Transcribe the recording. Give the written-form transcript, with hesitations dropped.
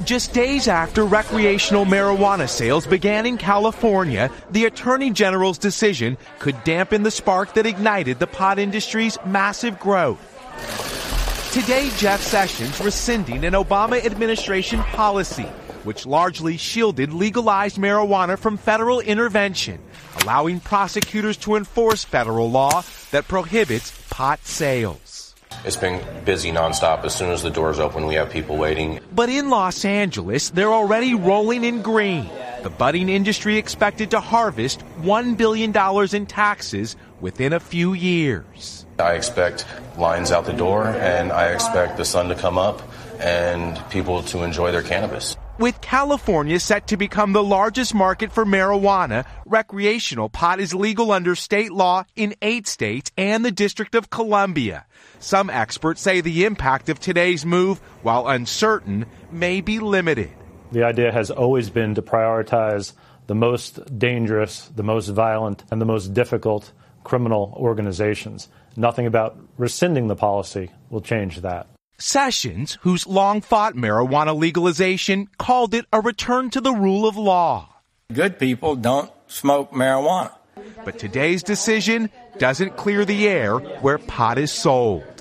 Just days after recreational marijuana sales began in California, the Attorney General's decision could dampen the spark that ignited the pot industry's massive growth. Today, Jeff Sessions rescinding an Obama administration policy which largely shielded legalized marijuana from federal intervention, allowing prosecutors to enforce federal law that prohibits pot sales. It's been busy nonstop. As soon as the doors open, we have people waiting. But in Los Angeles, they're already rolling in green. The budding industry expected to harvest $1 billion in taxes within a few years. I expect lines out the door, and I expect the sun to come up and people to enjoy their cannabis. With California set to become the largest market for marijuana, recreational pot is legal under state law in 8 states and the District of Columbia. Some experts say the impact of today's move, while uncertain, may be limited. The idea has always been to prioritize the most dangerous, the most violent, and the most difficult criminal organizations. Nothing about rescinding the policy will change that. Sessions, who's long fought marijuana legalization, called it a return to the rule of law. Good people don't smoke marijuana. But today's decision doesn't clear the air where pot is sold.